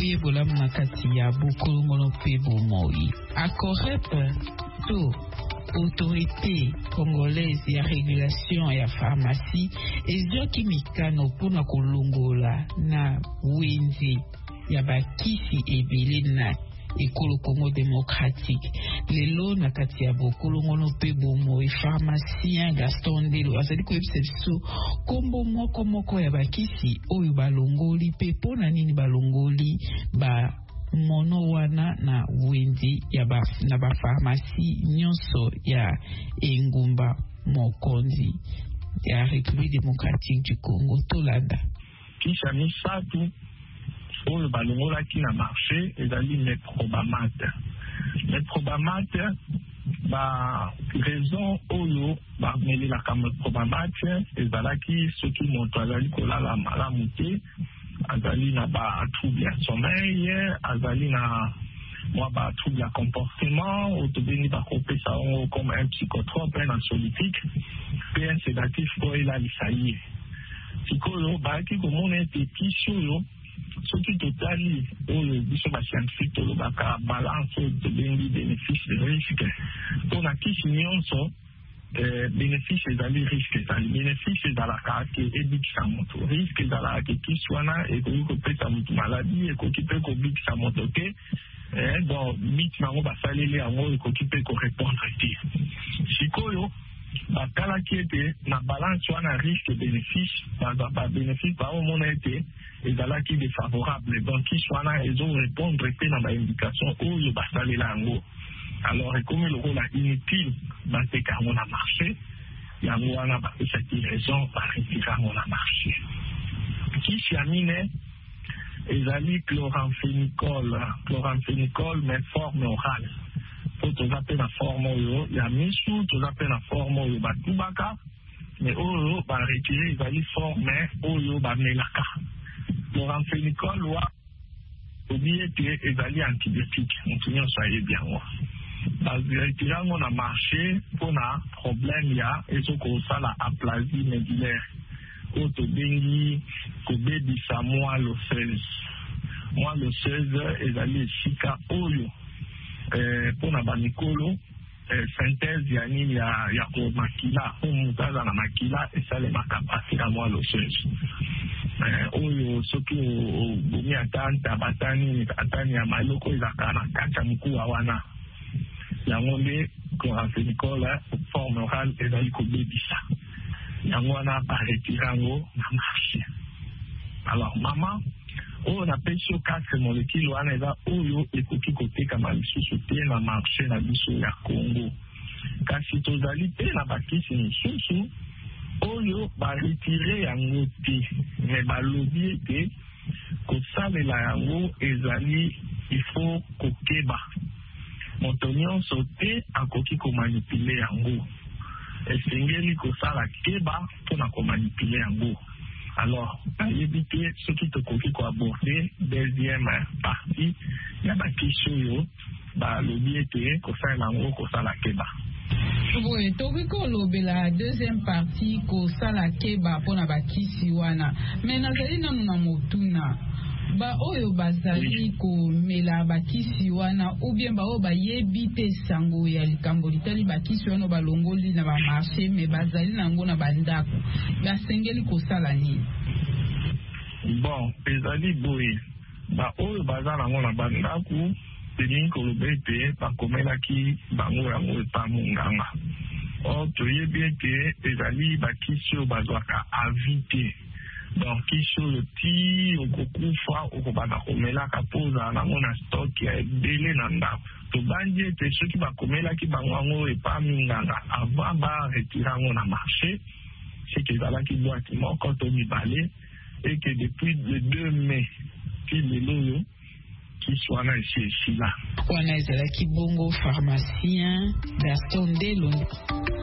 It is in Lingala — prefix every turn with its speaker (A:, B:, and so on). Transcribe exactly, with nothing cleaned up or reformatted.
A: boyebola na kati ya bokolongono pe bomoi. Acorep to autorité congolaise ya régulation ya pharmacie ezwaki mikano mpona kolongola na wenze ya bakisi ebele na ekolo Congo démocratique. Lelo na kati ya bokolongono pe bomoi, pharmacien Gaston Ndelo azali koyebisa biso kombo moko moko ya bakisi oyo balongoli pe mpona nini balongoli ba mono wana na wenzi ya ba, na ba pharmacie nyonso ya engumba mokonzi ya République démocratique du Congo. Tolanda
B: kisha misatu oyo balongolaki na marché ezali Meprobamate. Meprobamate ba raison oyo bamelelaka Meprobamate ezalaki soki moto azali kolala malamu te, azali na ba trouble ya sommeil, azali na mwa ba trouble ya comportement, otobeni bakopesa yango comme un psychotrope, un anxiolytique, pe un sédatif po elalisa ye. Sikoyo bayaki komona ete kisi oyo soki totali oyo biso bascientifique tolobaka balance tobengi bénéfice de risque, mpona kisi nyonso Eh, bénéfice ezali risque ezali bénéfice ezalaka ke ebikisa moto, risque ezalaka ke kisi wana ekoki kopesa moto maladi, ekoki mpe kobikisa moto te, eh, donc bit nango basaleli yango ekoki mpe korépondre te. Sikoyo batalaki ete na balance wana risque bénéfice baza babénéfice baomona ete ezalaki défavorable, donc kisi wana ezorépondre te na baindication oyo basalela yango. Alors, comme le rôle inutile, c'est qu'à mon a marché, il y a un cette raison par retirer mon a marché. Qui s'amine, ils allaient chloramphénicol, chloramphénicol, mais forme orale. Pour tout appeler la forme oyo, il y a mis sous tout appeler la forme oyo, bah tout baka, mais oyo, bah retirer, ils allaient former oyo, bah melaka. Chloramphénicol, ou oubliez que ils allaient antibiotiques, on tient soyez bien moi. Baziretirango on a marché pour un problème ya ezokosala aplasie médulaire otobengi kobebisa moi l'osseuse moi l'osseuse ezali esika oyo pour na banikolo synthèse ya nini ya ya komakila omuzaza na makila esalemaka pasi na moi l'osseuse oyo soki obomi atanta batani atani ya maloko ezaka na kati ya mkuwa wana yango nde chloramphénicol forme orale ezali kobebisa yango wana baretire yango na marché. Alors mama oyo napesi yo quatre molécule wana eza oyo ekoki kotekama lisusu te na marché na biso ya Congo, kasi tozali te na bakisi misusu oyo baretire yango te, me balobi ete kosalela yango ezali il faut kokeba moto nyonso te akoki komanipule yango, esengeli kosala keba mpona komanipule yango. Alors nayebi te soki tokoki koaborde deuxième partie ya bakisi oyo balobi ete kosalela yango kosala keba.
A: Oui, toki kolobela deuxième partie kosala keba mpona bakisi wana, me nazali nanu na motuna ba oyo bazali komela bakisi wana ou bien ba oyo bayebi te sango ya likambo litali bakisi wana balongoli na bamarché me bazali nango na bandako basengeli kosala nini?
B: Bon, ezali boye ba oyo baza nango na bandako telingi koloba ete bakomelaki bango yango epa monganga. Or toyebi ete ezali bakisi oyo bazwaka avi te, donc kisi oyo ti okokufa okobanda komelaka mpo ozala nango na stock ya ebele na ndako. Tobandi ete soki bakomelaki bango yango epa minganga avant baretire yango na marché, seke ezalaki boîte moko to mibale, et que depuis le deux mai ti lelo oyo kisi wana esi esila.
A: Wana ezalaki bongo pharmacien Gaston Ndelo.